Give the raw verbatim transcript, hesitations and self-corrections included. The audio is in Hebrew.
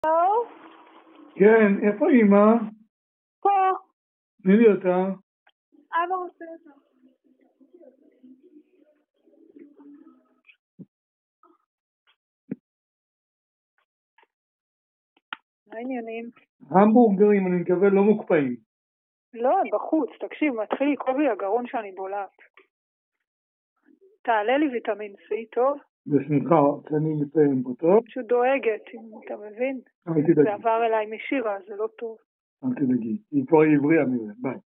הלו? כן, איפה אמא? פה. תני לי אותה. אבא רוצה אותה. מה העניינים? המבורגרים, אני מקווה, לא מוקפאים. לא, הם בחוץ. תקשיב, מתחיל לקרוב לי הגרון שאני בולעת. תעלה לי ויטמין C, טוב? בשמחה, שאני מסיים פה, טוב? פשוט דואגת, אם אתה מבין. אל תדאגי. זה עבר אליי משירה, זה לא טוב. אל תדאגי. היא כבר הבריאה מזה, ביי.